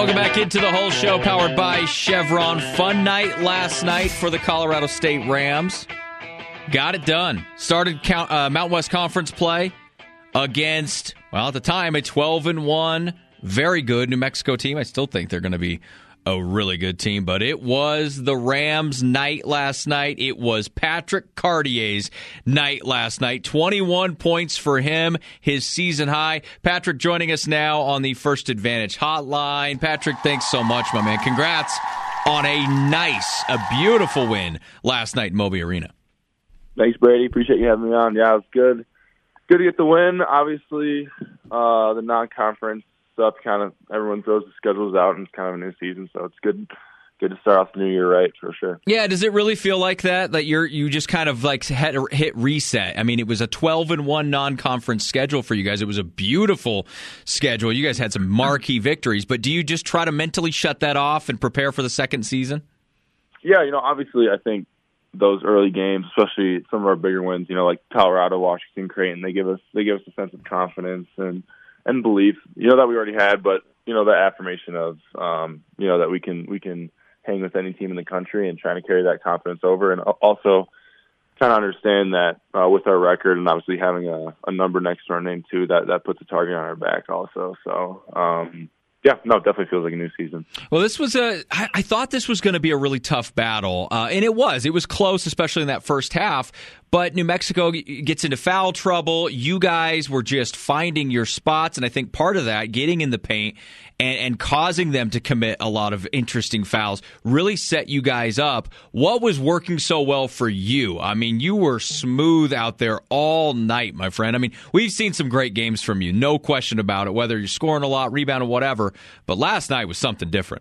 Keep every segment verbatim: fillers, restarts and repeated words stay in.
Welcome back into the whole show, powered by Chevron. Fun night last night for the Colorado State Rams. Got it done. Started count, uh, Mountain West Conference play against, well, at the time, a twelve and one, very good New Mexico team. I still think they're going to be a really good team, but it was the Rams' night last night. It was Patrick Cartier's night last night. twenty-one points for him, his season high. Patrick joining us now on the First Advantage hotline. Patrick, thanks so much, my man. Congrats on a nice, a beautiful win last night in Moby Arena. Thanks, Brady. Appreciate you having me on. Yeah, it was good. Good to get the win. Obviously, uh, the non-conference stuff, kind of everyone throws the schedules out, and it's kind of a new season, so it's good good to start off the new year right, for sure. Yeah, does it really feel like that, that you're you just kind of like had to hit reset? I mean, it was a twelve and one non-conference schedule for you guys. It was a beautiful schedule. You guys had some marquee victories, but do you just try to mentally shut that off and prepare for the second season? Yeah, you know, obviously I think those early games, especially some of our bigger wins, you know, like Colorado, Washington, Creighton, they give us they give us a sense of confidence and and belief, you know, that we already had, but, you know, that affirmation of, um, you know, that we can we can hang with any team in the country and trying to carry that confidence over. And also trying to understand that uh, with our record and obviously having a, a number next to our name, too, that, that puts a target on our back also. So, um, yeah, no, it definitely feels like a new season. Well, this was a. I, I thought this was going to be a really tough battle, uh, and it was. It was close, especially in that first half. But New Mexico gets into foul trouble. You guys were just finding your spots, and I think part of that, getting in the paint and, and causing them to commit a lot of interesting fouls, really set you guys up. What was working so well for you? I mean, you were smooth out there all night, my friend. I mean, we've seen some great games from you, no question about it, whether you're scoring a lot, rebounding, whatever. But last night was something different.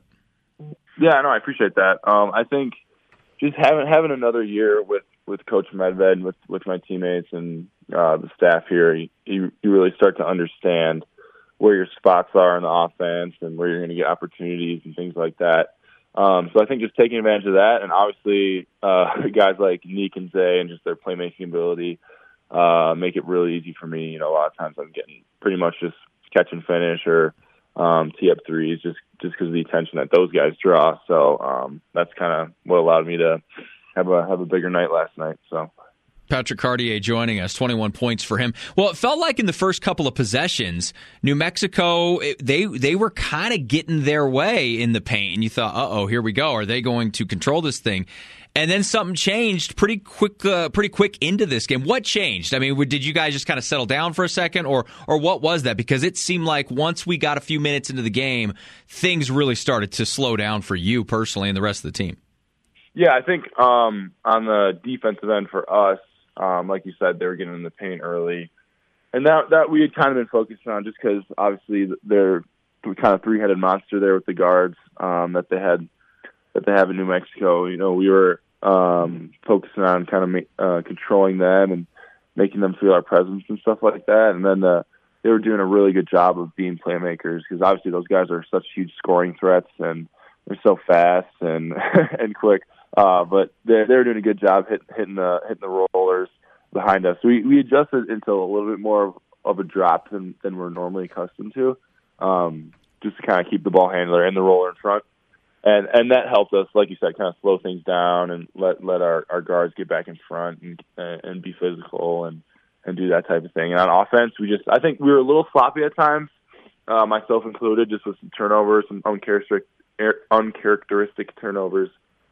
Yeah, no, I appreciate that. Um, I think just having having another year with, with Coach Medved, with with my teammates and uh, the staff here, you, you really start to understand where your spots are in the offense and where you're going to get opportunities and things like that. Um, so I think just taking advantage of that, and obviously uh, guys like Neek and Zay and just their playmaking ability uh, make it really easy for me. You know, a lot of times I'm getting pretty much just catch and finish or um, tee up threes just just because of the attention that those guys draw. So um, that's kind of what allowed me to have a have a bigger night last night. So. Patrick Cartier joining us, twenty-one points for him. Well, it felt like in the first couple of possessions, New Mexico, they they were kind of getting their way in the paint, and you thought, uh-oh, here we go. Are they going to control this thing? And then something changed pretty quick uh, pretty quick into this game. What changed? I mean, did you guys just kind of settle down for a second, or or what was that? Because it seemed like once we got a few minutes into the game, things really started to slow down for you personally and the rest of the team. Yeah, I think um, on the defensive end for us, Um, like you said, they were getting in the paint early. And that that we had kind of been focusing on just because, obviously, they're kind of three-headed monster there with the guards um, that they had that they have in New Mexico. You know, we were um, focusing on kind of ma- uh, controlling them and making them feel our presence and stuff like that. And then uh, they were doing a really good job of being playmakers because, obviously, those guys are such huge scoring threats and they're so fast and and quick. Uh, but they they were doing a good job hit, hitting the hitting the rollers behind us. We we adjusted into a little bit more of, of a drop than, than we're normally accustomed to, um, just to kind of keep the ball handler and the roller in front, and and that helped us, like you said, kind of slow things down and let let our, our guards get back in front and and be physical and, and do that type of thing. And on offense, we just I think we were a little sloppy at times, uh, myself included, just with some turnovers, some uncharacteristic uncharacteristic turnovers.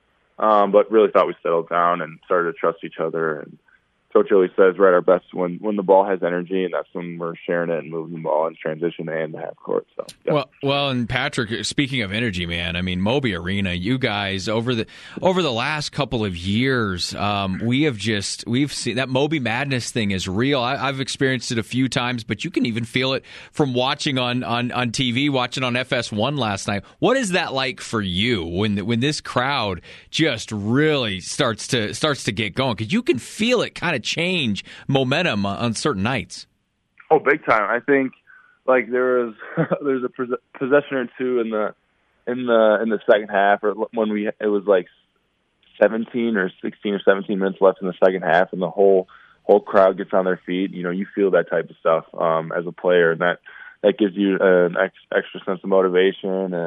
Um, but really thought we settled down and started to trust each other. And Coach always says we're at our best when, when the ball has energy, and that's when we're sharing it and moving the ball in transition and the half court. So yeah. well, well, and Patrick, speaking of energy, man, I mean Moby Arena, you guys over the over the last couple of years, um, we have just we've seen that Moby Madness thing is real. I, I've experienced it a few times, but you can even feel it from watching on, on, on T V, watching on F S one last night. What is that like for you when when this crowd just really starts to starts to get going? Because you can feel it kind of change momentum on certain nights. Oh, big time! I think like there was there's a possession or two in the in the in the second half, or when we it was like seventeen or sixteen or seventeen minutes left in the second half, and the whole whole crowd gets on their feet. You know, you feel that type of stuff um, as a player, and that that gives you an ex, extra sense of motivation and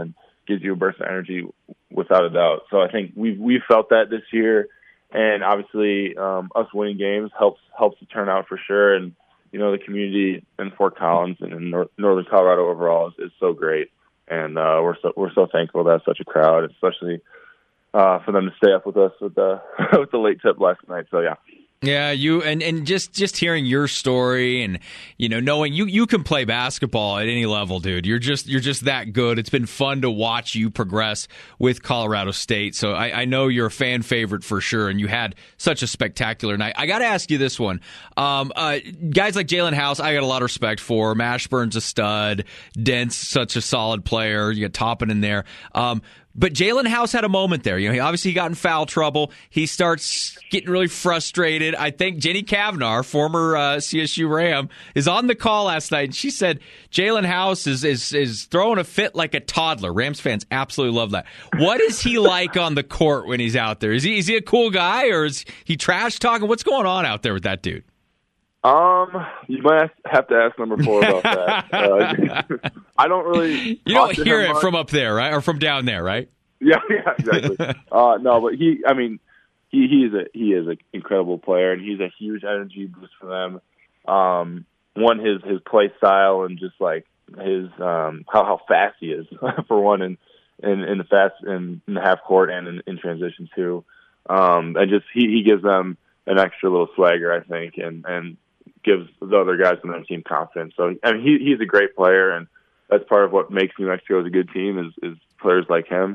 gives you a burst of energy without a doubt. So I think we've we've felt that this year, and obviously um, us winning games helps helps the turnout for sure. And you know, the community in Fort Collins and in North, Northern Colorado overall is, is so great, and uh, we're so we're so thankful to have such a crowd, especially uh, for them to stay up with us with the with the late tip last night. So yeah. Yeah, you and, and just, just hearing your story and you know knowing you, you can play basketball at any level, dude. You're just you're just that good. It's been fun to watch you progress with Colorado State. So I, I know you're a fan favorite for sure, and you had such a spectacular night. I got to ask you this one: um, uh, guys like Jalen House, I got a lot of respect for. Mashburn's a stud. Dent's such a solid player. You got Toppin in there. Um, But Jalen House had a moment there. You know, he obviously got in foul trouble. He starts getting really frustrated. I think Jenny Kavanaugh, former uh, C S U Ram, is on the call last night, and she said Jalen House is, is is throwing a fit like a toddler. Rams fans absolutely love that. What is he like on the court when he's out there? Is he is he a cool guy, or is he trash talking? What's going on out there with that dude? Um, you might have to ask number four about that. Uh, I don't really. You don't hear it much from up there, right, or from down there, right? Yeah, yeah, exactly. uh, no, but he, I mean, he he is a he is an incredible player, and he's a huge energy boost for them. Um, one, his his play style, and just like his um how how fast he is for one, and in, in the fast in, in the half court and in, in transition too. Um, and just he he gives them an extra little swagger, I think, and and. gives the other guys on their team confidence. So, I mean, he, he's a great player, and that's part of what makes New Mexico a good team is, is players like him.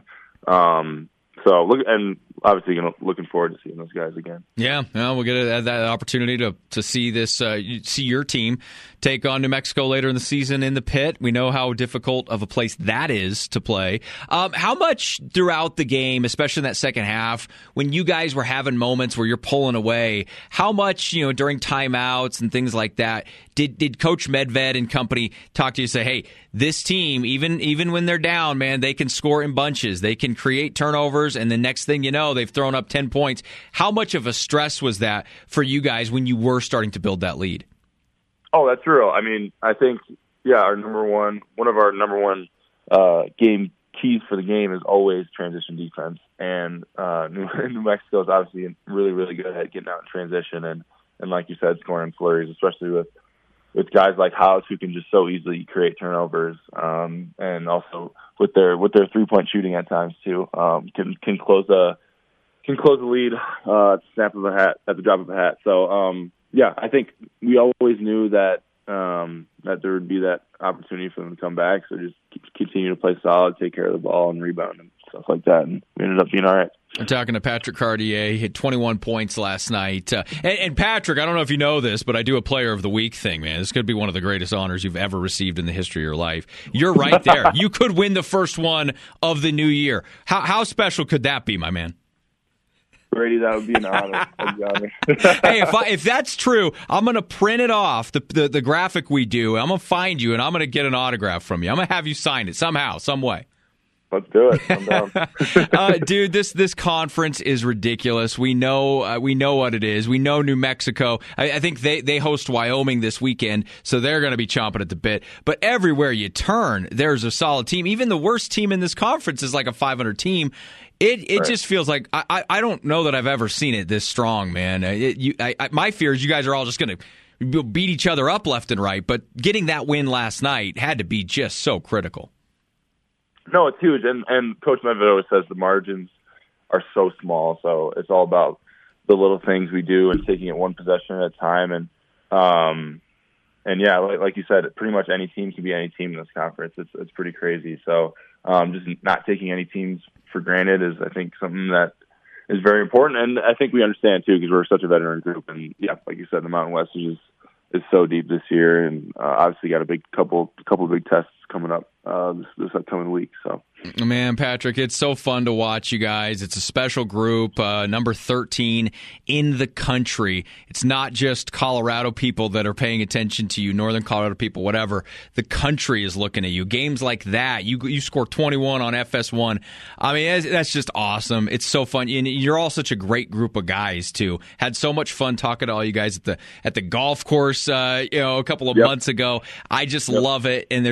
Um, so, look, and obviously, you know, looking forward to seeing those guys again. Yeah, well, we'll get that opportunity to to see this, uh, see your team take on New Mexico later in the season in the pit. We know how difficult of a place that is to play. Um, how much throughout the game, especially in that second half, when you guys were having moments where you're pulling away, how much, you know, during timeouts and things like that, did did Coach Medved and company talk to you and say, hey, this team, even even when they're down, man, they can score in bunches. They can create turnovers, and the next thing you know, they've thrown up ten points. How much of a stress was that for you guys when you were starting to build that lead? Oh, that's real. I mean, I think, yeah, our number one, one of our number one uh, game keys for the game is always transition defense. And uh, New, New Mexico is obviously really, really good at getting out in transition and, and like you said, scoring flurries, especially with, with guys like House who can just so easily create turnovers, um, and also with their with their three point shooting at times too, um, can can close a can close the lead uh, at the snap of a hat, at the drop of a hat. So. Um, Yeah, I think we always knew that um, that there would be that opportunity for them to come back. So just continue to play solid, take care of the ball, and rebound and stuff like that. And we ended up being all right. I'm talking to Patrick Cartier. He hit twenty-one points last night. Uh, and, and Patrick, I don't know if you know this, but I do a Player of the Week thing, man. This could be one of the greatest honors you've ever received in the history of your life. You're right there. You could win the first one of the new year. How, how special could that be, my man? Brady, that would be an honor. That'd be honor. Hey, if I, if that's true, I'm going to print it off, the, the the graphic we do. I'm going to find you, and I'm going to get an autograph from you. I'm going to have you sign it somehow, some way. Let's do it. I'm down. uh, dude, this this conference is ridiculous. We know uh, we know what it is. We know New Mexico. I, I think they, they host Wyoming this weekend, so they're going to be chomping at the bit. But everywhere you turn, there's a solid team. Even the worst team in this conference is like a five hundred team. It it right. just feels like I, I don't know that I've ever seen it this strong, man. It, you, I, I, my fear is you guys are all just going to beat each other up left and right. But getting that win last night had to be just so critical. No, it's huge, and and Coach Medved always says the margins are so small, so it's all about the little things we do and taking it one possession at a time, and um, and yeah, like, like you said, pretty much any team can be any team in this conference. It's it's pretty crazy. So um, just not taking any teams for granted is, I think, something that is very important, and I think we understand too because we're such a veteran group, and yeah, like you said, the Mountain West is is so deep this year, and uh, obviously got a big couple couple big tests coming up uh, this, this upcoming week. So, man, Patrick, it's so fun to watch you guys. It's a special group, uh, number thirteen in the country. It's not just Colorado people that are paying attention to you, Northern Colorado people, whatever. The country is looking at you. Games like that, you you score twenty-one on F S one. I mean, that's just awesome. It's so fun. And you're all such a great group of guys too. Had so much fun talking to all you guys at the at the golf course, uh, you know, a couple of yep. months ago. I just yep. love it, and there's it's just.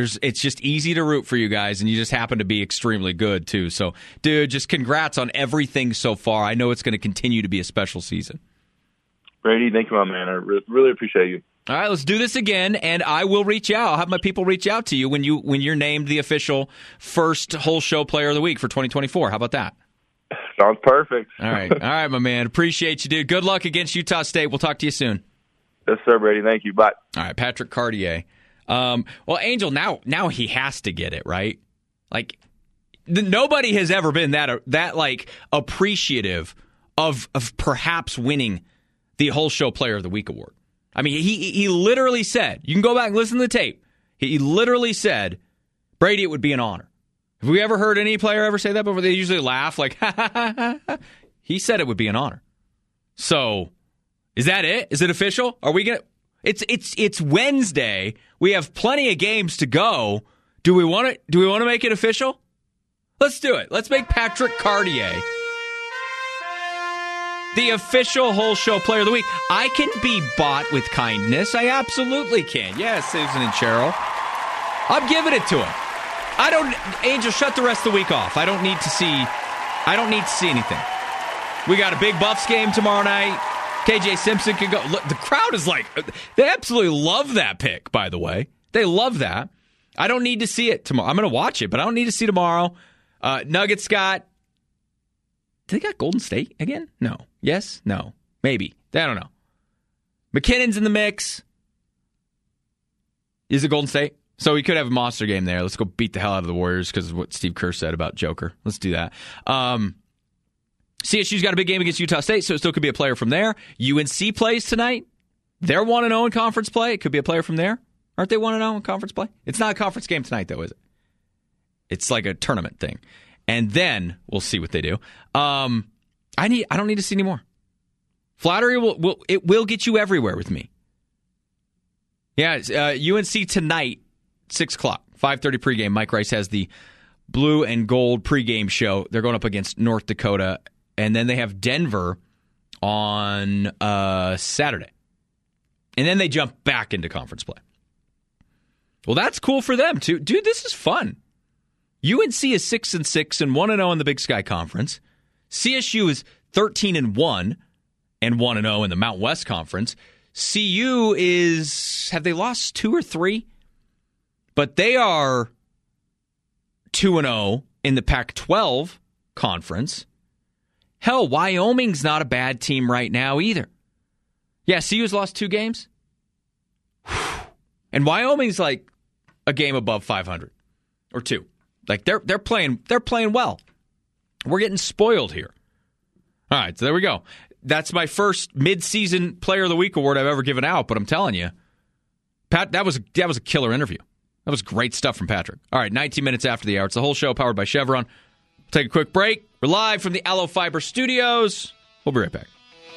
just easy to root for you guys, and you just happen to be extremely good, too. So, dude, just congrats on everything so far. I know it's going to continue to be a special season. Brady, thank you, my man. I re- really appreciate you. All right, let's do this again, and I will reach out. I'll have my people reach out to you when, you, when you're named the official first whole show player of the week for twenty twenty-four. How about that? Sounds perfect. All right, all right, my man. Appreciate you, dude. Good luck against Utah State. We'll talk to you soon. Yes, sir, Brady. Thank you. Bye. All right, Patrick Cartier. Um, well, Angel, now now he has to get it, right? Like, th- nobody has ever been that, uh, that like, appreciative of of perhaps winning the whole show player of the week award. I mean, he he literally said, you can go back and listen to the tape. He literally said, Brady, it would be an honor. Have we ever heard any player ever say that before? They usually laugh like, ha, ha, ha, ha. He said it would be an honor. So, is that it? Is it official? Are we going to... It's it's it's Wednesday. We have plenty of games to go. Do we want to do we want to make it official? Let's do it. Let's make Patrick Cartier the official whole show player of the week. I can be bought with kindness. I absolutely can. Yes, Susan and Cheryl. I'm giving it to him. I don't, Angel, shut the rest of the week off. I don't need to see, I don't need to see anything. We got a big Buffs game tomorrow night. K J Simpson can go. Look, the crowd is like, they absolutely love that pick, by the way. They love that. I don't need to see it tomorrow. I'm going to watch it, but I don't need to see tomorrow. Uh, Nuggets got, did they got Golden State again? No. Yes? No. Maybe. I don't know. McKinnon's in the mix. Is it Golden State? So we could have a monster game there. Let's go beat the hell out of the Warriors because of what Steve Kerr said about Joker. Let's do that. Um, C S U's got a big game against Utah State, so it still could be a player from there. U N C plays tonight. They're one and oh in conference play. It could be a player from there. Aren't they one and oh in conference play? It's not a conference game tonight, though, is it? It's like a tournament thing. And then we'll see what they do. Um, I need. I don't need to see any more. Flattery will, will it will get you everywhere with me. Yeah, uh, U N C tonight, six o'clock, five thirty pregame. Mike Rice has the blue and gold pregame show. They're going up against North Dakota, and then they have Denver on uh, Saturday. And then they jump back into conference play. Well, that's cool for them, too. Dude, this is fun. U N C is six and six and one and oh in the Big Sky Conference. C S U is thirteen and one and one and oh in the Mountain West Conference. C U is, have they lost two or three? But they are two and oh in the Pac twelve Conference. Hell, Wyoming's not a bad team right now either. Yeah, C U's lost two games. And Wyoming's like a game above five hundred or two. Like they're they're playing they're playing well. We're getting spoiled here. All right, so there we go. That's my first mid-season Player of the Week award I've ever given out, but I'm telling you, Pat, that was that was a killer interview. That was great stuff from Patrick. All right, nineteen minutes after the hour. It's the whole show powered by Chevron. We'll take a quick break. We're live from the Aloe Fiber Studios. We'll be right back.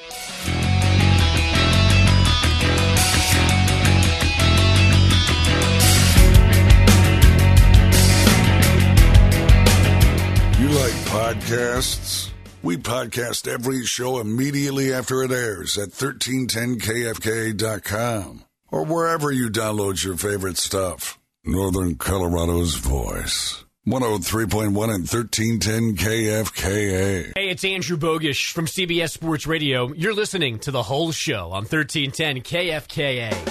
You like podcasts? We podcast every show immediately after it airs at thirteen ten K F K A dot com or wherever you download your favorite stuff. Northern Colorado's voice. one oh three point one and thirteen ten K F K A. Hey, it's Andrew Bogish from C B S Sports Radio. You're listening to The Whole Show on thirteen ten K F K A.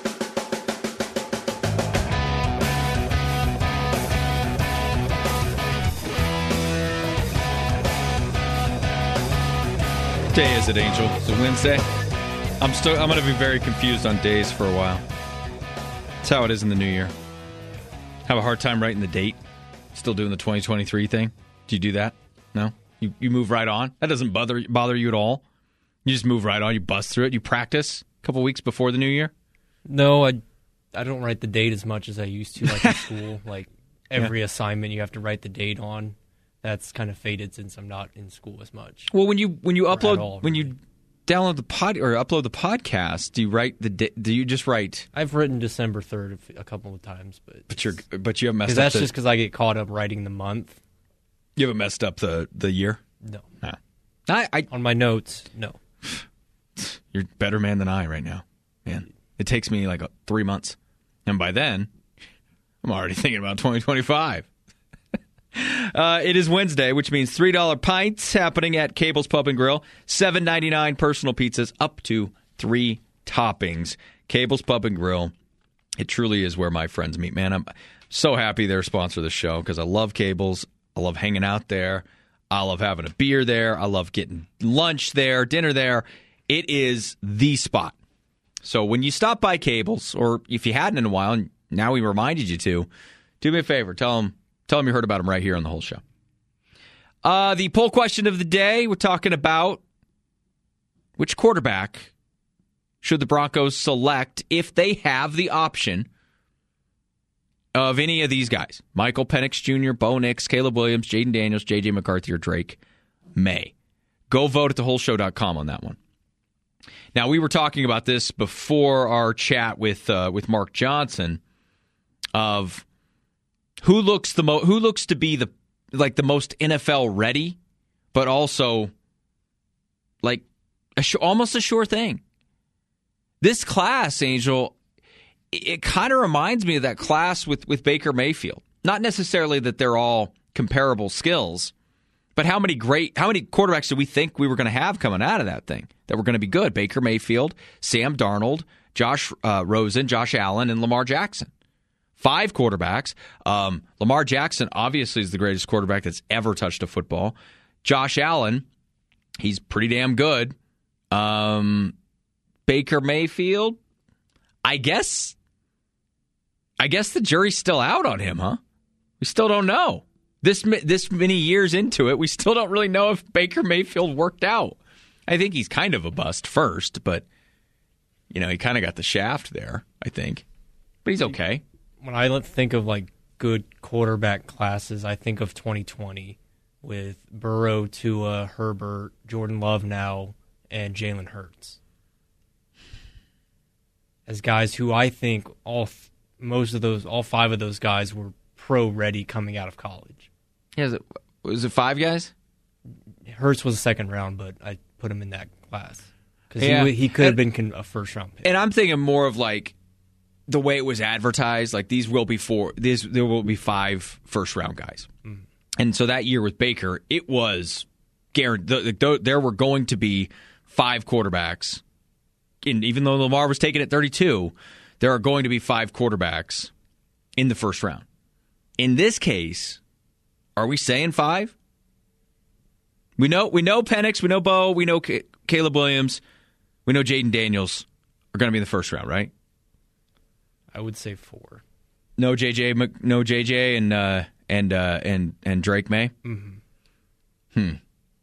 What day is it, Angel? Is it Wednesday? I'm still. I'm going to be very confused on days for a while. That's how it is in the new year. Have a hard time writing the date. Still doing the twenty twenty-three thing. Do you do that? No? You you move right on? That doesn't bother bother you at all? You just move right on. You bust through it. You practice a couple weeks before the new year? No, I, I don't write the date as much as I used to, like in school. Like every yeah. assignment you have to write the date on. That's kind of faded since I'm not in school as much. Well, when you when you upload all, when really. you download the pod or upload the podcast, do you write the di- do you just write? I've written December third a couple of times, but but you're but you haven't messed up. That's the, just because I get caught up writing the month. You haven't messed up the, the year. No, no. I, I on my notes. No, you're a better man than I right now, man. It takes me like three months, and by then, I'm already thinking about twenty twenty-five. uh, it is Wednesday, which means three dollar pints happening at Cable's Pub and Grill. seven ninety-nine personal pizzas up to three toppings. Cable's Pub and Grill. It truly is where my friends meet, man. I'm so happy they're a sponsor of the show because I love Cable's. I love hanging out there. I love having a beer there. I love getting lunch there, dinner there. It is the spot. So when you stop by Cable's, or if you hadn't in a while, and now we reminded you to, do me a favor. Tell them, tell them you heard about them right here on the whole show. Uh, the poll question of the day, we're talking about which quarterback should the Broncos select if they have the option of any of these guys. Michael Penix Junior, Bo Nix, Caleb Williams, Jaden Daniels, J J McCarthy, or Drake May. Go vote at the whole show dot com on that one. Now, we were talking about this before our chat with uh, with Mark Johnson of who looks the mo- who looks to be the like the most N F L ready, but also like a sh- almost a sure thing. This class, Angel, it kind of reminds me of that class with, with Baker Mayfield. Not necessarily that they're all comparable skills, but how many great, how many quarterbacks did we think we were going to have coming out of that thing that were going to be good? Baker Mayfield, Sam Darnold, Josh uh, Rosen, Josh Allen, and Lamar Jackson. Five quarterbacks. Um, Lamar Jackson obviously is the greatest quarterback that's ever touched a football. Josh Allen, he's pretty damn good. Um, Baker Mayfield, I guess. I guess the jury's still out on him, huh? We still don't know. This this many years into it, we still don't really know if Baker Mayfield worked out. I think he's kind of a bust first, but, you know, he kind of got the shaft there, I think. But he's okay. When I think of, like, good quarterback classes, I think of twenty twenty with Burrow, Tua, Herbert, Jordan Love now, and Jalen Hurts. As guys who I think all most of those, all five of those guys were pro-ready coming out of college. Yeah, is it, was it five guys? Hurts was a second round, but I put him in that class because yeah. he, he could have been a first-round pick. And I'm thinking more of like the way it was advertised. Like these will be four. These there will be five first-round guys. Mm. And so that year with Baker, it was guaranteed. The, the, there were going to be five quarterbacks. And even though Lamar was taken at thirty-two, there are going to be five quarterbacks in the first round. In this case, are we saying five? We know we know Penix, we know Bo, we know C- Caleb Williams, we know Jaden Daniels are going to be in the first round, right? I would say four. No J J, no J J, and uh, and uh, and and Drake May. Mm-hmm. Hmm.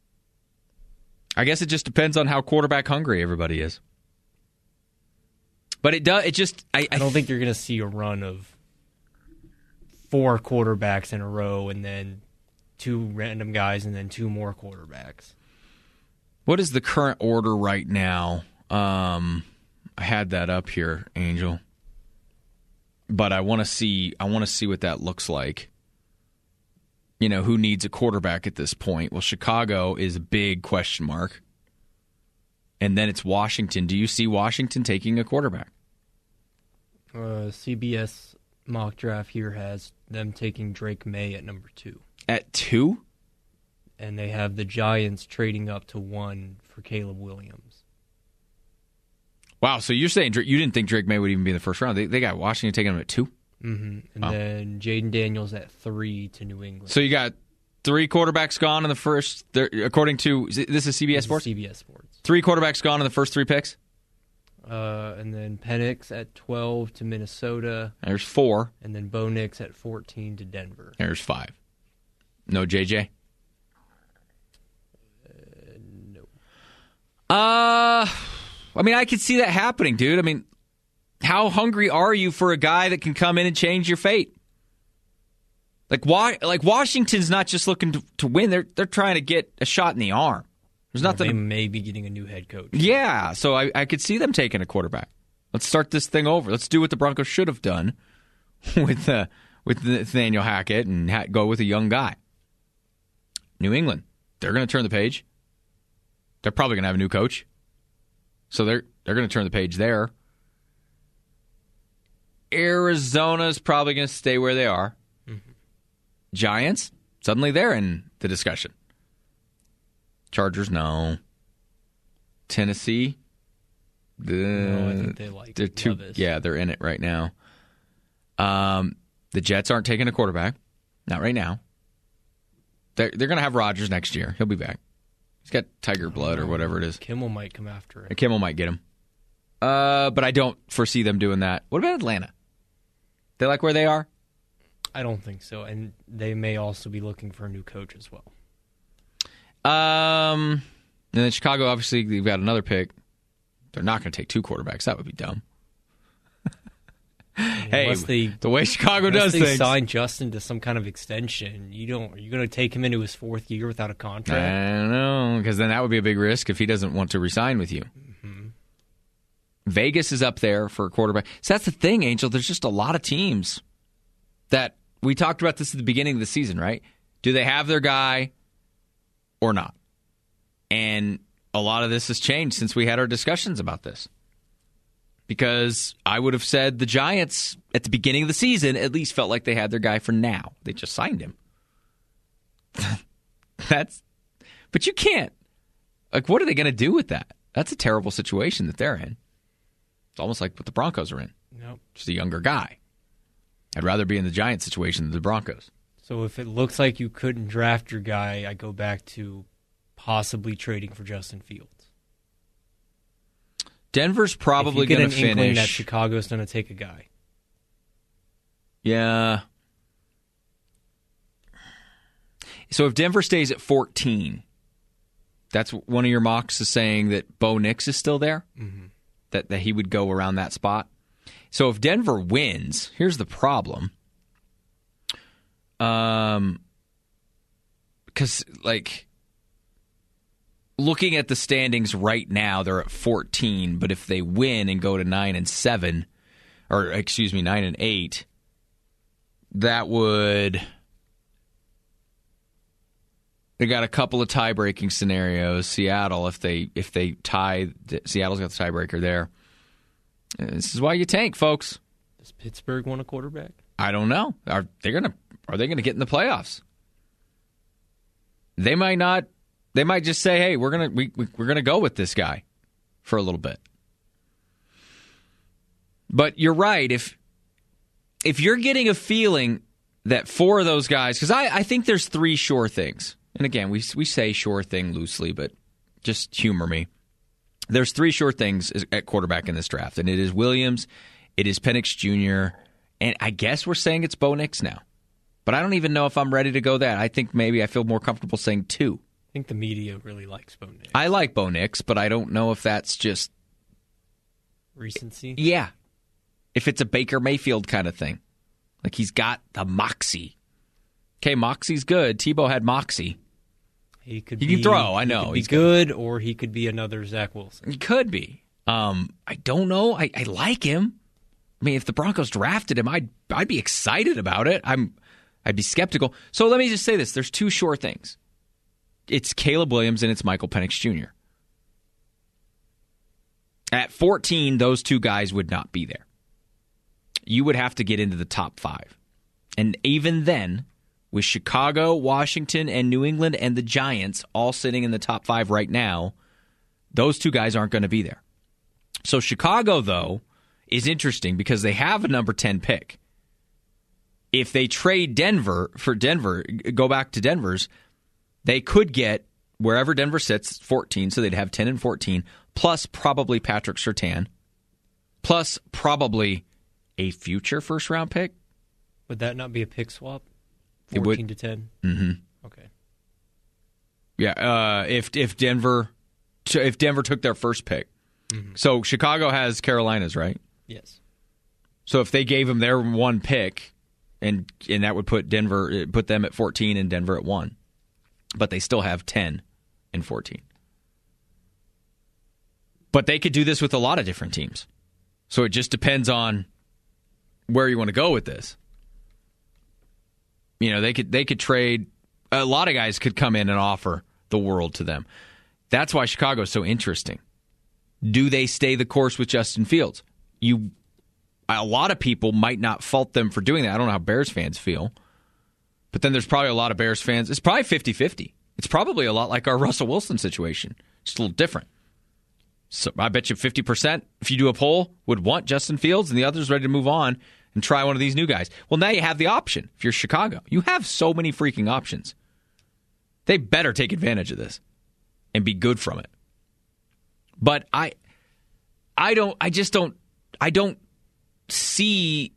I guess it just depends on how quarterback hungry everybody is. But it does. It just. I, I don't think you're going to see a run of four quarterbacks in a row, and then two random guys, and then two more quarterbacks. What is the current order right now? Um, I had that up here, Angel. But I want to see. I want to see what that looks like. You know, who needs a quarterback at this point? Well, Chicago is a big question mark. And then it's Washington. Do you see Washington taking a quarterback? Uh, C B S mock draft here has them taking Drake May at number two. At two? And they have the Giants trading up to one for Caleb Williams. Wow, so you're saying you didn't think Drake May would even be in the first round. They, they got Washington taking him at two? Mm-hmm. And oh. then Jaden Daniels at three to New England. So you got three quarterbacks gone in the first, according to, this is C B S this Sports? Is C B S Sports. Three quarterbacks gone in the first three picks? Uh, and then Penix at twelve to Minnesota. There's four. And then Bo Nix at fourteen to Denver. There's five. No J J? Uh, no. Uh, I mean, I could see that happening, dude. I mean, how hungry are you for a guy that can come in and change your fate? Like, why? Like Washington's not just looking to, to win; they're they're trying to get a shot in the arm. There's nothing. They may be getting a new head coach. Yeah, so I, I could see them taking a quarterback. Let's start this thing over. Let's do what the Broncos should have done with uh, with Nathaniel Hackett and ha- go with a young guy. New England, they're going to turn the page. They're probably going to have a new coach, so they're they're going to turn the page there. Arizona's probably going to stay where they are. Mm-hmm. Giants, suddenly they're in the discussion. Chargers, no. Tennessee, the, no, I think they like they're too. Levis. Yeah, they're in it right now. Um, the Jets aren't taking a quarterback, not right now. They're they're going to have Rodgers next year. He'll be back. He's got tiger blood or whatever it is. Kimmel might come after him. Kimmel might get him. Uh, but I don't foresee them doing that. What about Atlanta? They like where they are? I don't think so, and they may also be looking for a new coach as well. Um, and then Chicago, obviously, they've got another pick. They're not going to take two quarterbacks. That would be dumb. Hey, they, the way Chicago does they things. Sign Justin to some kind of extension. You don't. Are you going to take him into his fourth year without a contract? I don't know, because then that would be a big risk if he doesn't want to resign with you. Mm-hmm. Vegas is up there for a quarterback. So that's the thing, Angel. There's just a lot of teams that we talked about this at the beginning of the season, right? Do they have their guy or not? And a lot of this has changed since we had our discussions about this. Because I would have said the Giants at the beginning of the season at least felt like they had their guy for now. They just signed him. That's, but you can't. Like, what are they going to do with that? That's a terrible situation that they're in. It's almost like what the Broncos are in. Nope. Just a younger guy. I'd rather be in the Giants situation than the Broncos. So if it looks like you couldn't draft your guy, I go back to possibly trading for Justin Fields. Denver's probably going to finish. Inkling that Chicago's going to take a guy. Yeah. So if Denver stays at fourteen, that's one of your mocks is saying that Bo Nix is still there? Mm-hmm. That, that he would go around that spot? So if Denver wins, here's the problem. Um, because, like, looking at the standings right now, they're at fourteen, but if they win and go to nine and seven, or excuse me, nine and eight, that would. They got a couple of tie-breaking scenarios. Seattle, if they if they tie, Seattle's got the tiebreaker there. This is why you tank, folks. Does Pittsburgh want a quarterback? I don't know. Are they gonna Are they gonna get in the playoffs? They might not. They might just say, "Hey, we're gonna we, we we're gonna go with this guy for a little bit." But you're right. If if you're getting a feeling that four of those guys, because I, I think there's three sure things. And again, we we say sure thing loosely, but just humor me. There's three sure things at quarterback in this draft, and it is Williams, it is Penix Junior, and I guess we're saying it's Bo Nix now. But I don't even know if I'm ready to go that. I think maybe I feel more comfortable saying two. I think the media really likes Bo Nix. I like Bo Nix, but I don't know if that's just recency. Yeah. If it's a Baker Mayfield kind of thing. Like he's got the moxie. Okay, moxie's good. Tebow had moxie. He could he be, can throw, I know. He could be he's good, good, or he could be another Zach Wilson. He could be. Um, I don't know. I, I like him. I mean, if the Broncos drafted him, I'd I'd be excited about it. I'm I'd be skeptical. So let me just say this. There's two sure things. It's Caleb Williams and it's Michael Penix Junior At fourteen, those two guys would not be there. You would have to get into the top five. And even then, with Chicago, Washington, and New England and the Giants all sitting in the top five right now, those two guys aren't going to be there. So Chicago, though, is interesting because they have a number ten pick. If they trade Denver for Denver, go back to Denver's, they could get wherever Denver sits, fourteen, so they'd have ten and fourteen, plus probably Patrick Surtain, plus probably a future first-round pick. Would that not be a pick swap? It fourteen would. to ten? Mm-hmm. Okay. Yeah, uh, if if Denver if Denver took their first pick. Mm-hmm. So Chicago has Carolina's, right? Yes. So if they gave them their one pick, and and that would put Denver put them at fourteen and Denver at one. But they still have ten and fourteen. But they could do this with a lot of different teams. So it just depends on where you want to go with this. You know, they could they could trade. A lot of guys could come in and offer the world to them. That's why Chicago is so interesting. Do they stay the course with Justin Fields? You a lot of people might not fault them for doing that. I don't know how Bears fans feel. But then there's probably a lot of Bears fans. It's probably fifty-fifty. It's probably a lot like our Russell Wilson situation. Just a little different. So I bet you fifty percent, if you do a poll, would want Justin Fields, and the others ready to move on and try one of these new guys. Well, now you have the option. If you're Chicago, you have so many freaking options. They better take advantage of this and be good from it. But I, I don't. I just don't. I don't see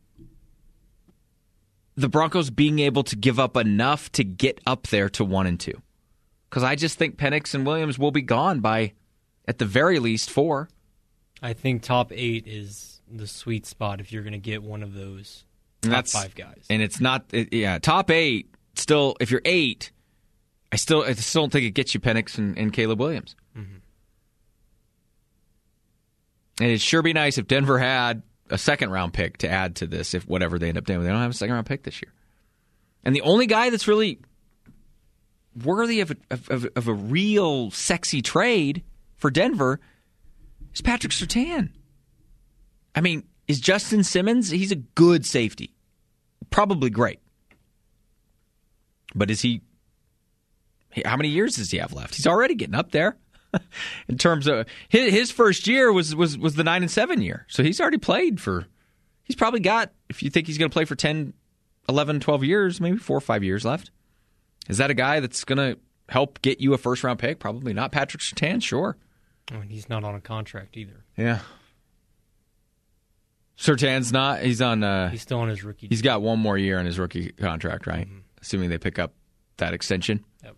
the Broncos being able to give up enough to get up there to one and two, because I just think Penix and Williams will be gone by, at the very least, four. I think top eight is the sweet spot if you're going to get one of those top That's, five guys. And it's not, it, yeah, top eight. Still, if you're eight, I still, I still don't think it gets you Penix and, and Caleb Williams. Mm-hmm. And it'd sure be nice if Denver had a second round pick to add to this, if whatever they end up doing. They don't have a second round pick this year. And the only guy that's really worthy of a, of, of a real sexy trade for Denver is Patrick Surtain. I mean, is Justin Simmons? He's a good safety. Probably great. But is he, how many years does he have left? He's already getting up there. In terms of his, his first year was, was was the nine and seven year. So he's already played for, he's probably got, if you think he's going to play for ten, eleven, twelve years, maybe four or five years left. Is that a guy that's going to help get you a first round pick? Probably not. Patrick Surtain, sure. I mean, he's not on a contract either. Yeah. Surtain's not. He's on. Uh, he's still on his rookie. He's got one more year on his rookie contract, right? Mm-hmm. Assuming they pick up that extension. Yep.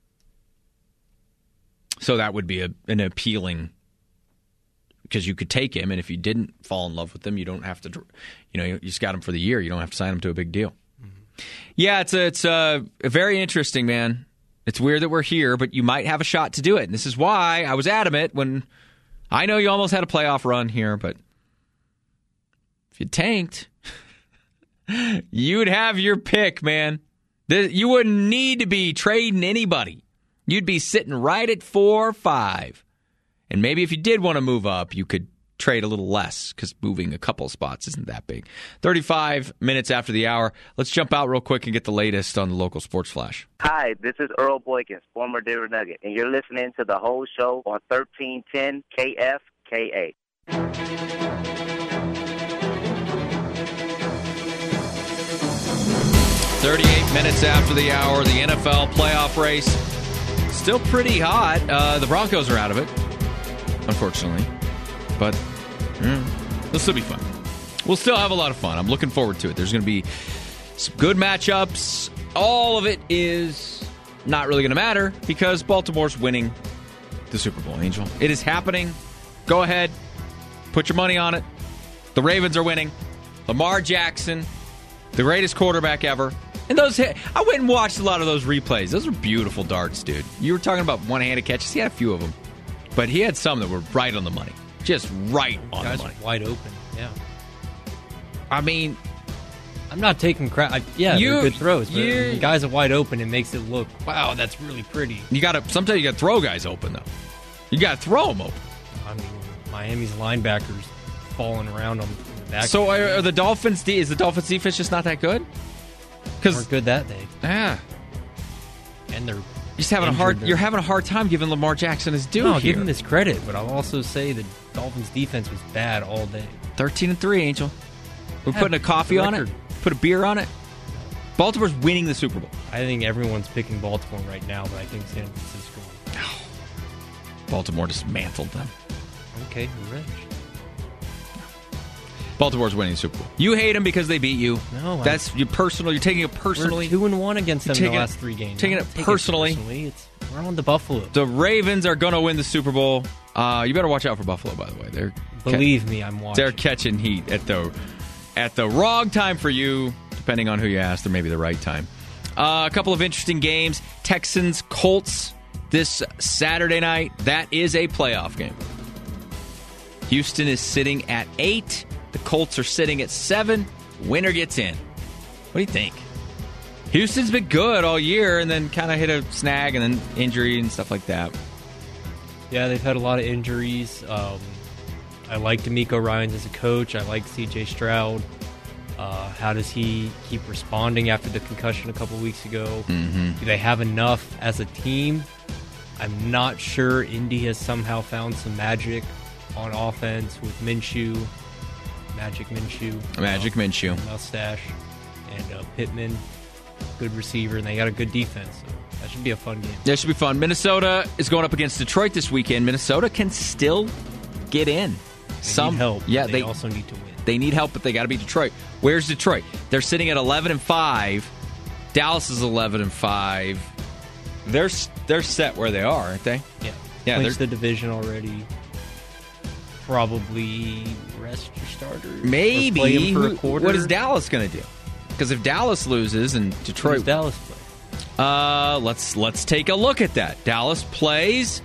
So that would be a, an appealing, because you could take him, and if you didn't fall in love with him, you don't have to. You know, you just got him for the year. You don't have to sign him to a big deal. Mm-hmm. Yeah, it's a, it's a, a very interesting, man. It's weird that we're here, but you might have a shot to do it. And this is why I was adamant when I know you almost had a playoff run here, but if you tanked, you'd have your pick, man. You wouldn't need to be trading anybody. You'd be sitting right at four or five. And maybe if you did want to move up, you could trade a little less, because moving a couple spots isn't that big. thirty-five minutes after the hour. Let's jump out real quick and get the latest on the local sports flash. Hi, this is Earl Boykins, former Denver Nugget, and you're listening to the whole show on thirteen ten K F K A. thirty-eight minutes after the hour, the N F L playoff race still pretty hot. Uh, the Broncos are out of it, unfortunately. But mm, it'll still be fun. We'll still have a lot of fun. I'm looking forward to it. There's going to be some good matchups. All of it is not really going to matter because Baltimore's winning the Super Bowl, Angel. It is happening. Go ahead. Put your money on it. The Ravens are winning. Lamar Jackson, the greatest quarterback ever. And those, I went and watched a lot of those replays. Those were beautiful darts, dude. You were talking about one-handed catches. He had a few of them. But he had some that were right on the money. Just right on Guys the money. Wide open, yeah. I mean, I'm not taking crap. I, yeah, you, they're good throws. But you, when the guys are wide open, it makes it look, wow, that's really pretty. You got to. Sometimes you got to throw guys open, though. You got to throw them open. I mean, Miami's linebackers falling around on the back. So are, are the Dolphins? De- is the Dolphins defense just not that good? Because we're good that day. Yeah, and they're just having a hard. You're having a hard time giving Lamar Jackson his due. No, here. give him his credit, but I'll also say the Dolphins' defense was bad all day. Thirteen and three, Angel. We're Yeah, putting a coffee on it. Put a beer on it. Baltimore's winning the Super Bowl. I think everyone's picking Baltimore right now, but I think San Francisco. Baltimore dismantled them. Okay, you're rich. Baltimore's winning the Super Bowl. You hate them because they beat you. No, that's you personal. You're taking it personally. We're two and one against them in the last it, three games. Taking it take personally. It personally. It's, we're on the Buffalo. The Ravens are going to win the Super Bowl. Uh, you better watch out for Buffalo, by the way. They're believe ca- me, I'm watching. They're catching heat at the at the wrong time for you, depending on who you ask. Or maybe the right time. Uh, a couple of interesting games: Texans Colts this Saturday night. That is a playoff game. Houston is sitting at eight. The Colts are sitting at seven. Winner gets in. What do you think? Houston's been good all year and then kind of hit a snag and then injury and stuff like that. Yeah, they've had a lot of injuries. Um, I like D'Amico Ryans as a coach. I like C J Stroud. Uh, how does he keep responding after the concussion a couple weeks ago? Mm-hmm. Do they have enough as a team? I'm not sure. Indy has somehow found some magic on offense with Minshew, Magic Minshew, Magic uh, Minshew, mustache, and uh, Pittman, good receiver, and they got a good defense. So that should be a fun game. That should be fun. Minnesota is going up against Detroit this weekend. Minnesota can still get in. They Some need help. Yeah, they, they also need to win. They need help, but they got to beat Detroit. Where's Detroit? They're sitting at eleven and five. Dallas is eleven and five. They're they're set where they are, aren't they? Yeah, yeah. Clinched the division already. Probably rest your starters. Maybe. Or play them for a Who- quarter. What is Dallas going to do? Because if Dallas loses and Who Detroit, does Dallas play? uh, let's let's take a look at that. Dallas plays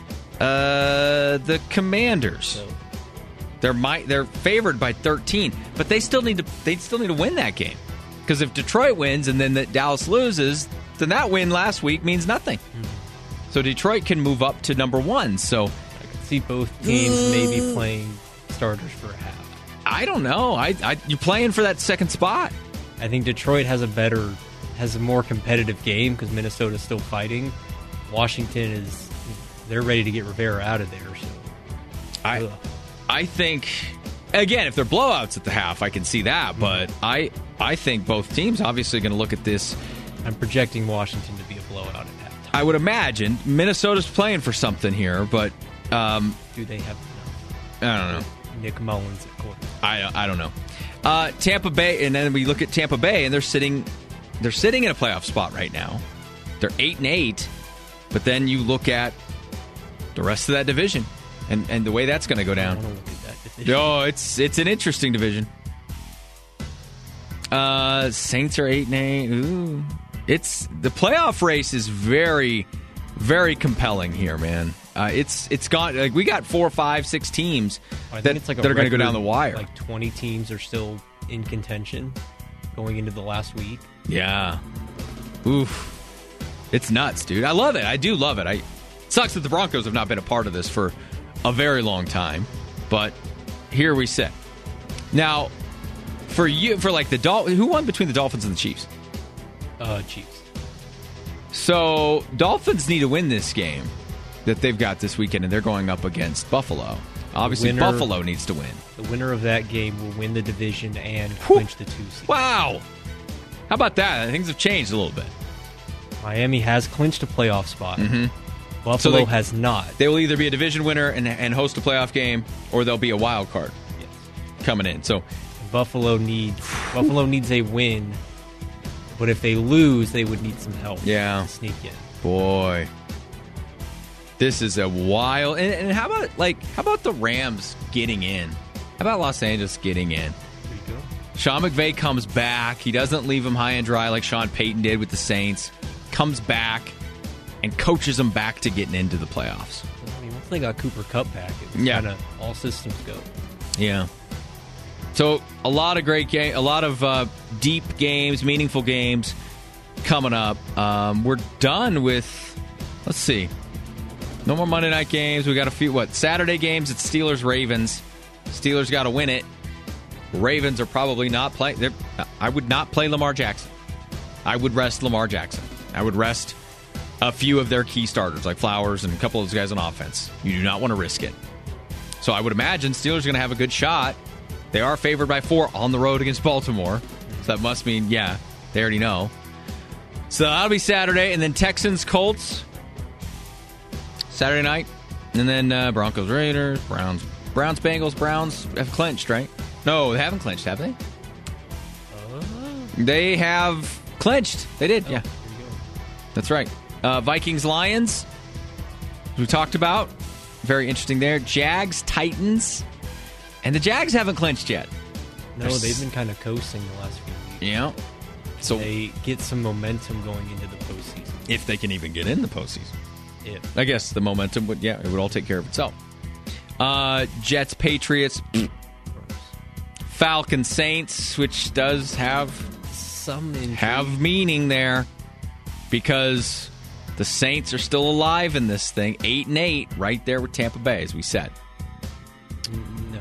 uh, the Commanders. So, They're my, they're favored by thirteen, but they still need to they still need to win that game. Because if Detroit wins and then the Dallas loses, then that win last week means nothing. Mm-hmm. So Detroit can move up to number one. So I could see both teams maybe playing starters for a half. I don't know. I, I you're playing for that second spot. I think Detroit has a better, has a more competitive game because Minnesota's still fighting. Washington is, they're ready to get Rivera out of there. So I. ugh. I think, again, if they're blowouts at the half, I can see that. But I I think both teams obviously going to look at this. I'm projecting Washington to be a blowout at halftime. I would imagine Minnesota's playing for something here, but um, Do they have enough? I don't know. Nick Mullins at quarterback. I I don't know. Uh, Tampa Bay, and then we look at Tampa Bay, and they're sitting they're sitting in a playoff spot right now. They're eight and eight, but then you look at the rest of that division. And and the way that's going to go I down. want to look at that division. No, it's it's an interesting division. Uh, Saints are eight and eight. Ooh, it's the playoff race is very, very compelling here, man. Uh, it's it's gone like we got four, five, six teams I think that, it's like a that are going to go record, down the wire. Like twenty teams are still in contention going into the last week. Yeah. Oof. It's nuts, dude. I love it. I do love it. I it sucks that the Broncos have not been a part of this for a very long time, but here we sit. Now, for you, for like the Dol- who won between the Dolphins and the Chiefs? Uh, Chiefs. So Dolphins need to win this game that they've got this weekend, and they're going up against Buffalo. Obviously, winner- Buffalo needs to win. The winner of that game will win the division and clinch the two seed. Wow, how about that? Things have changed a little bit. Miami has clinched a playoff spot. Mm-hmm. Buffalo So they- has not. They will either be a division winner and, and host a playoff game, or they'll be a wild card Yes. coming in. So Buffalo needs Buffalo needs a win, but if they lose, they would need some help. Yeah. to sneak in. boy, this is a wild. And, and how about like how about the Rams getting in? How about Los Angeles getting in? There you go. Sean McVay comes back. He doesn't leave them high and dry like Sean Payton did with the Saints. Comes back and coaches them back to getting into the playoffs. I mean, once they got Cooper Kupp back, it was Yeah. kind of all systems go. Yeah. So a lot of great game, a lot of uh, deep games, meaningful games coming up. Um, we're done with. Let's see. No more Monday night games. We got a few. What Saturday games? It's Steelers Ravens. Steelers got to win it. Ravens are probably not playing. I would not play Lamar Jackson. I would rest Lamar Jackson. I would rest a few of their key starters, like Flowers and a couple of those guys on offense. You do not want to risk it. So I would imagine Steelers are going to have a good shot. They are favored by four on the road against Baltimore. So that must mean, yeah, they already know. So that'll be Saturday. And then Texans, Colts, Saturday night. And then uh, Broncos, Raiders, Browns, Browns, Bengals. Browns have clinched, right? No, they haven't clinched, have they? Uh, They have clinched. They did, yeah. there you go. That's right. Uh, Vikings, Lions, we talked about. Very interesting there. Jags, Titans. And the Jags haven't clinched yet. No, There's- they've been kind of coasting the last few weeks. Yeah. So They get some momentum going into the postseason. if they can even get in the postseason. If I guess the momentum would, yeah, it would all take care of itself. Uh, Jets, Patriots, Falcons, Saints, which does have some injury. have meaning there because the Saints are still alive in this thing. Eight and eight, right there with Tampa Bay, as we said. No,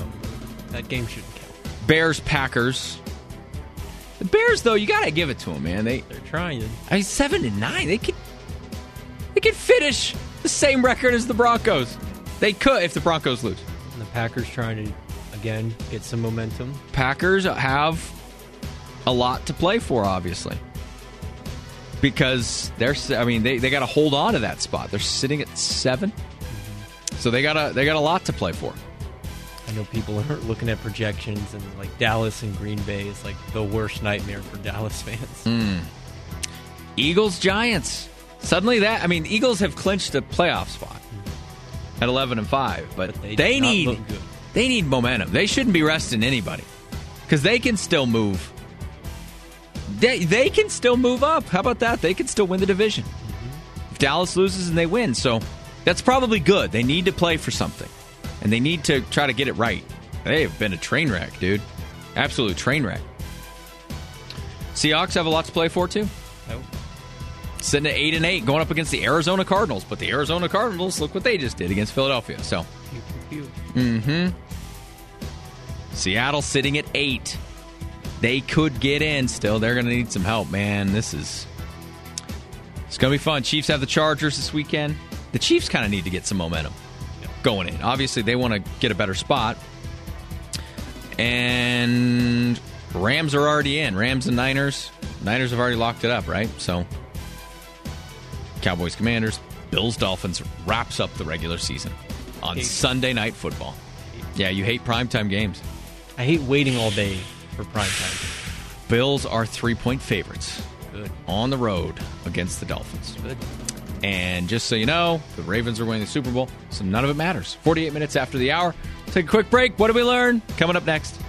That game shouldn't count. Bears, Packers. The Bears, though, you got to give it to them, man. They, They're trying. I mean, seven and nine. They could, they could finish the same record as the Broncos. They could if the Broncos lose. And the Packers trying to, again, get some momentum. Packers have a lot to play for, obviously. Because they're, I mean, they, they got to hold on to that spot. They're sitting at seven. Mm-hmm. So they got a, they got a lot to play for. I know people are looking at projections, and like Dallas and Green Bay is like the worst nightmare for Dallas fans. Mm. Eagles, Giants. Suddenly that, I mean, Eagles have clinched a playoff spot mm-hmm. at eleven and five, but, but they, they need they need momentum. They shouldn't be resting anybody because they can still move. They they can still move up. How about that? They can still win the division. Mm-hmm. If Dallas loses and they win, so that's probably good. They need to play for something. And they need to try to get it right. They have been a train wreck, dude. Absolute train wreck. Seahawks have a lot to play for, too. Nope. Sitting at eight and eight, going up against the Arizona Cardinals. But the Arizona Cardinals, look what they just did against Philadelphia. So, mm-hmm. Seattle sitting at eight. They could get in still. They're going to need some help, man. This is... It's going to be fun. Chiefs have the Chargers this weekend. The Chiefs kind of need to get some momentum going in. Obviously, they want to get a better spot. And Rams are already in. Rams and Niners. Niners have already locked it up, right? So, Cowboys, Commanders, Bills, Dolphins wraps up the regular season on hate Sunday Night Football. Yeah, you hate primetime games. I hate waiting all day for primetime. Bills are three-point favorites. Good. On the road against the Dolphins. Good. And just so you know, the Ravens are winning the Super Bowl, so none of it matters. forty-eight minutes after the hour. Take a quick break. What did we learn? Coming up next.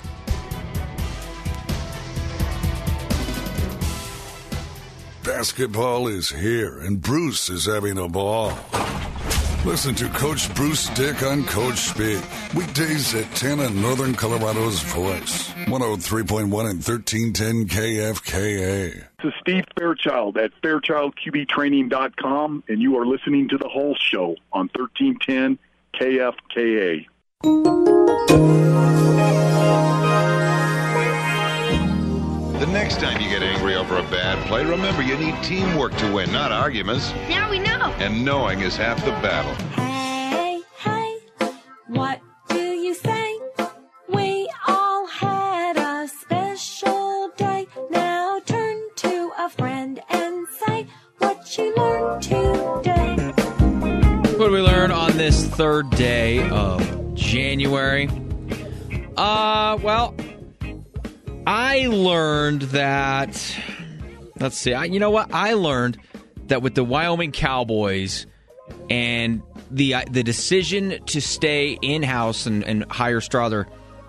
Basketball is here, and Bruce is having a ball. Listen to Coach Bruce Dick on Coach Speak. Weekdays at ten on Northern Colorado's Voice. one oh three point one and thirteen ten K F K A. This is Steve Fairchild at Fairchild Q B Training dot com, and you are listening to The Whole Show on thirteen ten K F K A. The next time you get angry over a bad play, remember you need teamwork to win, not arguments. Now we know. And knowing is half the battle. Hey, hey, what do you say? We all had a special day. Now turn to a friend and say what you learned today. What did we learn on this third day of January? Uh, well... I learned that, let's see, I, you know what? I learned that with the Wyoming Cowboys and the uh, the decision to stay in-house and, and hire Strother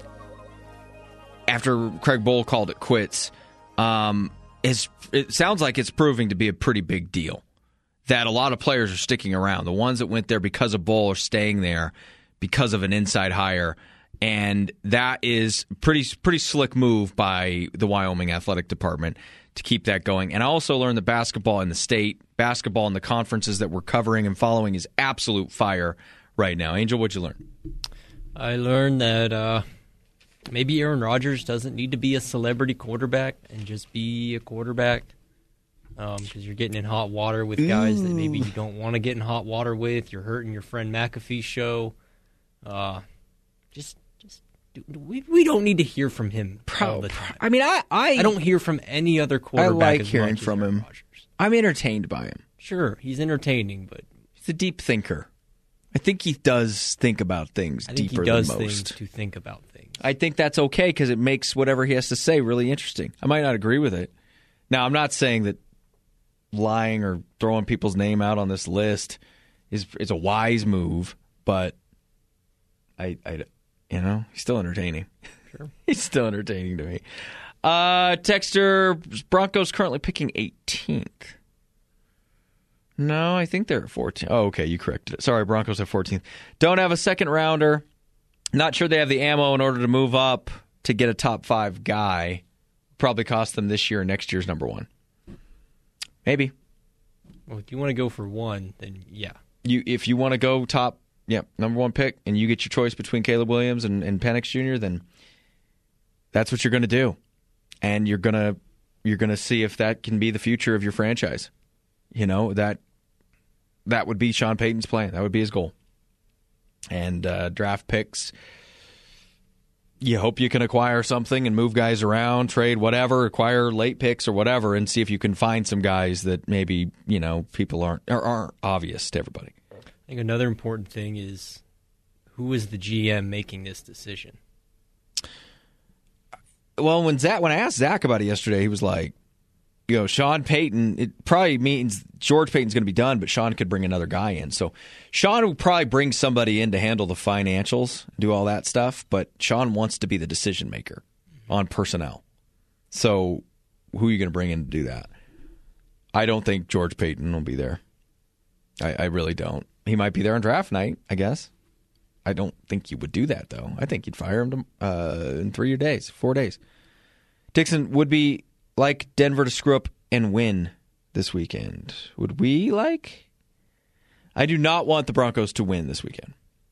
after Craig Bohl called it quits, um, is it sounds like it's proving to be a pretty big deal. That a lot of players are sticking around. The ones that went there because of Bohl are staying there because of an inside hire. And that is pretty pretty slick move by the Wyoming Athletic Department to keep that going. And I also learned that basketball in the state, basketball in the conferences that we're covering and following is absolute fire right now. Angel, what'd you learn? I learned that uh, maybe Aaron Rodgers doesn't need to be a celebrity quarterback and just be a quarterback because um, you're getting in hot water with guys Ooh. that maybe you don't want to get in hot water with. You're hurting your friend McAfee's show. Uh, just... We we don't need to hear from him all the time. I mean, I I, I don't hear from any other quarterback. I like as hearing much from as him. Rodgers. I'm entertained by him. Sure, he's entertaining, but he's a deep thinker. I think he does think about things I think deeper he does than most. Things to think about things. I think that's okay because it makes whatever he has to say really interesting. I might not agree with it. Now, I'm not saying that lying or throwing people's name out on this list is is a wise move, but I I you know he's still entertaining. Sure. He's still entertaining to me. Uh, Texter, Broncos currently picking eighteenth. No, I think they're at fourteenth. Oh, okay, you corrected it. Sorry, Broncos at fourteenth. Don't have a second rounder. Not sure they have the ammo in order to move up to get a top five guy. Probably cost them this year and next year's number one. Maybe. Well, if you want to go for one, then yeah. You if you want to go top yeah, number one pick, and you get your choice between Caleb Williams and, and Penix Junior, then that's what you're going to do. And you're going to you're going to see if that can be the future of your franchise. You know, that that would be Sean Payton's plan. That would be his goal. And uh, draft picks, you hope you can acquire something and move guys around, trade whatever, acquire late picks or whatever, and see if you can find some guys that maybe, you know, people aren't or aren't obvious to everybody. I think another important thing is who is the G M making this decision? Well, when Zach, when I asked Zach about it yesterday, he was like, you know, Sean Payton, it probably means George Payton's going to be done, but Sean could bring another guy in. So Sean would probably bring somebody in to handle the financials, do all that stuff, but Sean wants to be the decision maker on personnel. So who are you going to bring in to do that? I don't think George Payton will be there. I, I really don't. He might be there on draft night, I guess. I don't think you would do that, though. I think you'd fire him to, uh, in three days, four days. Dixon, would be like Denver to screw up and win this weekend. Would we like? I do not want the Broncos to win this weekend.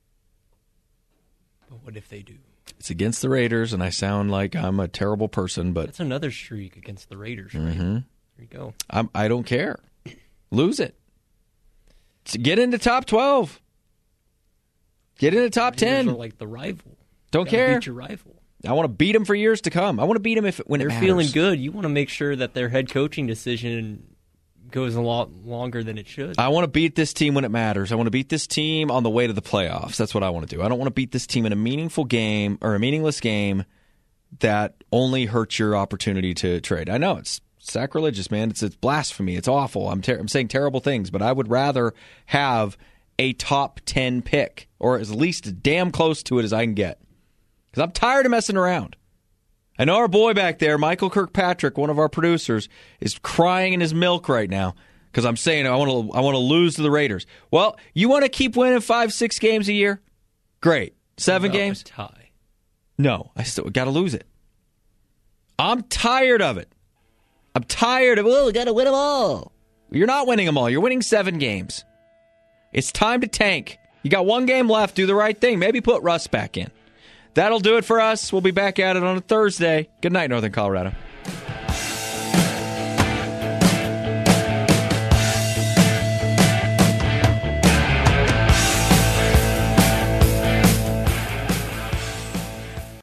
But what if they do? It's against the Raiders, and I sound like I'm a terrible person, but that's another streak against the Raiders, right? Mm-hmm. There you go. I'm, I don't care. Lose it. Get into top twelve. Get into top ten. Are like the rival. Don't care. Beat your rival. I want to beat them for years to come. I want to beat them if when they're it matters. Feeling good. You want to make sure that their head coaching decision goes a lot longer than it should. I want to beat this team when it matters. I want to beat this team on the way to the playoffs. That's what I want to do. I don't want to beat this team in a meaningful game or a meaningless game that only hurts your opportunity to trade. I know it's sacrilegious, man. It's it's blasphemy. It's awful. I'm ter- I'm saying terrible things, but I would rather have a top ten pick, or at least as damn close to it as I can get. Because I'm tired of messing around. I know our boy back there, Michael Kirkpatrick, one of our producers, is crying in his milk right now because I'm saying I want to I want to lose to the Raiders. Well, you want to keep winning five, six games a year? Great. Seven About games? a tie. No, I still got to lose it. I'm tired of it. I'm tired of, oh, we got to win them all. You're not winning them all. You're winning seven games. It's time to tank. You got one game left. Do the right thing. Maybe put Russ back in. That'll do it for us. We'll be back at it on a Thursday. Good night, Northern Colorado.